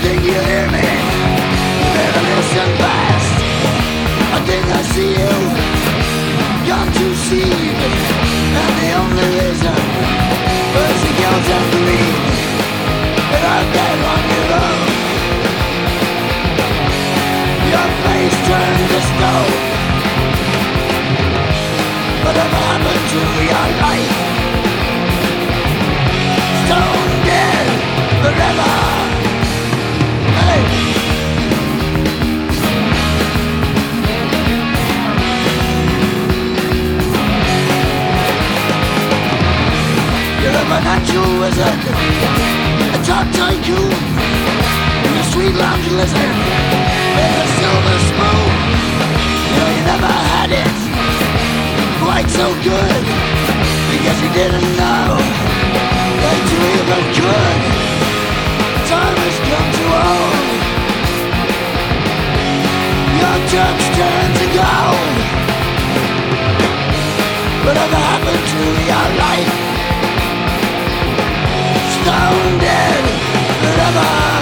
think you hear me? You better listen fast. I think I see you. Gone to seed, and the only reason was the guilt and greed that I've got on your own. Your face turned to stone. Whatever happened to your life? Stone dead forever. Hey. You're a financial wizard, a top tycoon, a sweet lounge lizard with a silver spoon. You know you never had it quite so good, because you didn't know that you even could. Time has come to own. Your touch turned to gold. Whatever happened to your life? Stone dead forever.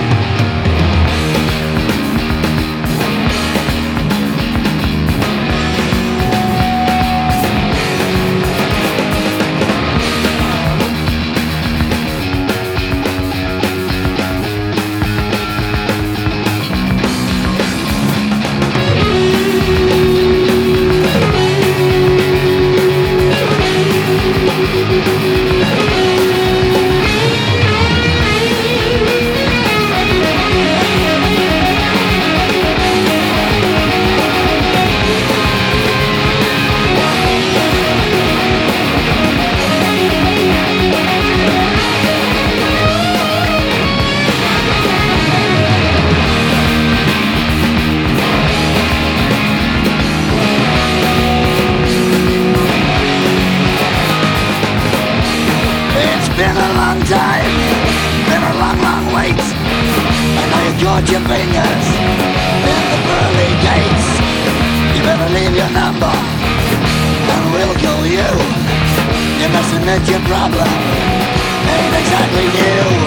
Been a long time, been a long, long wait. I know you caught your fingers in the pearly gates. You better leave your number, and we'll call you. You must admit your problem ain't exactly new.